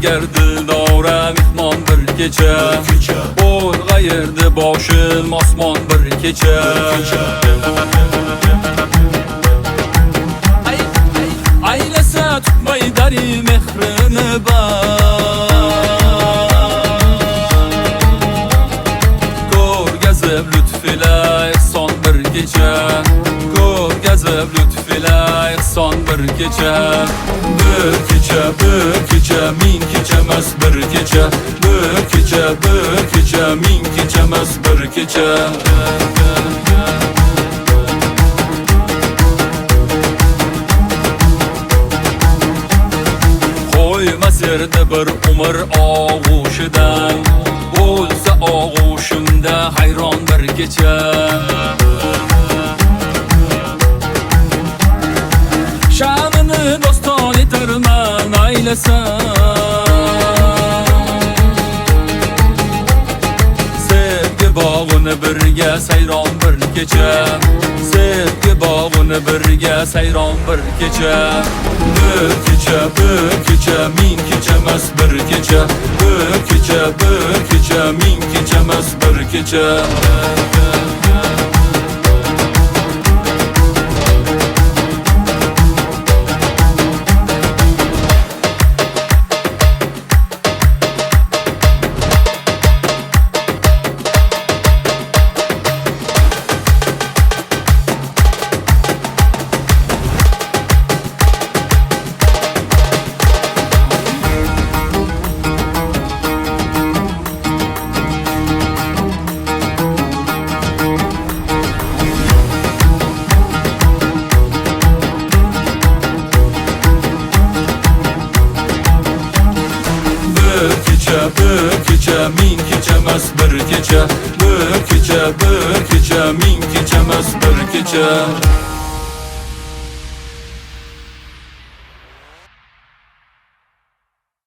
Gerdi davra mehmon bir kecha O'lg'ayirdi boshim osmon bir kecha Aylasa tutmay dari mehrini bar Ko'rgazib lütfila ihson bir kecha Ko'rgazib lütfila ihson bir kecha Bir kecha ming kecha emas bir kecha Bir kecha ming kecha emas bir kecha Qo'ymas edi bir umr og'ushidan Bo'lsa og'ushimda hayron bir kecha Sha'nini doston etarman aylasam Sevgi bog'ini birga sayron bir kecha Sevgi bog'ini birga sayron bir kecha Bir kecha ming kecha emas bir kecha Bir kecha ming kecha emas bir kecha Bir kecha ming kecha emas bir kecha Bir kecha ming kecha emas bir kecha